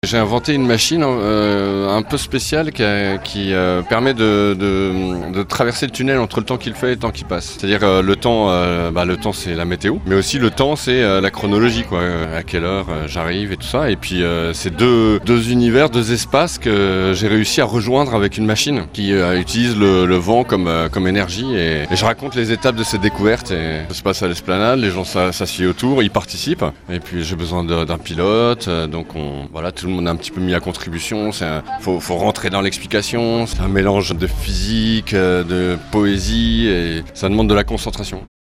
J'ai inventé une machine un peu spéciale qui permet de traverser le tunnel entre le temps qu'il fait et le temps qui passe. C'est-à-dire le temps c'est la météo, mais aussi le temps c'est la chronologie, quoi. À quelle heure j'arrive et tout ça. Et puis c'est deux univers, deux espaces que j'ai réussi à rejoindre avec une machine qui utilise le vent comme énergie. Et je raconte les étapes de cette découverte. Et ça se passe à l'esplanade, les gens s'assient autour, ils participent. Et puis j'ai besoin d'un pilote, donc tout le monde a un petit peu mis à contribution. Faut rentrer dans l'explication. C'est un mélange de physique, de poésie, et ça demande de la concentration.